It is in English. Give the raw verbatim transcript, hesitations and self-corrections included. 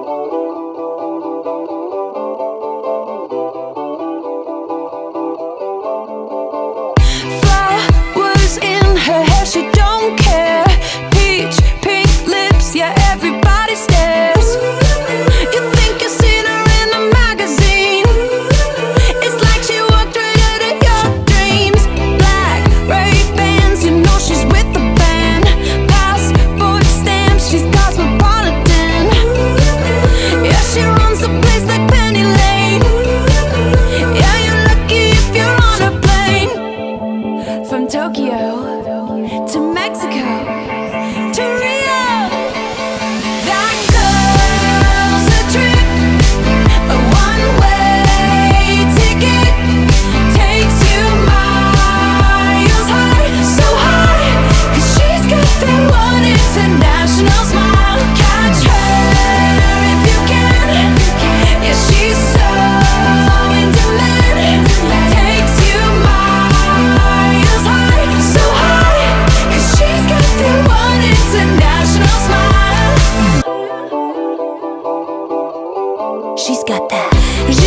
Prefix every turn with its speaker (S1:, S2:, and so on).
S1: Flowers in her hair, she don't care. Peach pink lips, yeah, everybody stares. You think you've seen her in a magazine. It's like she walked right out of your dreams. Black Ray-Bans, you know she's with the band. Passport stamps, she's cosmopolitan. Yeah, she runs the place like Penny Lane. Yeah, you're lucky if you're on a plane. From Tokyo to Mexico to Rio. That girl's a trip, a one-way ticket. Takes you miles high, so high, 'cause she's got that one international smile. Catch her if you can. Yeah, she's so in demand. Takes you miles high, so high, 'cause she's got that one international smile. She's got that.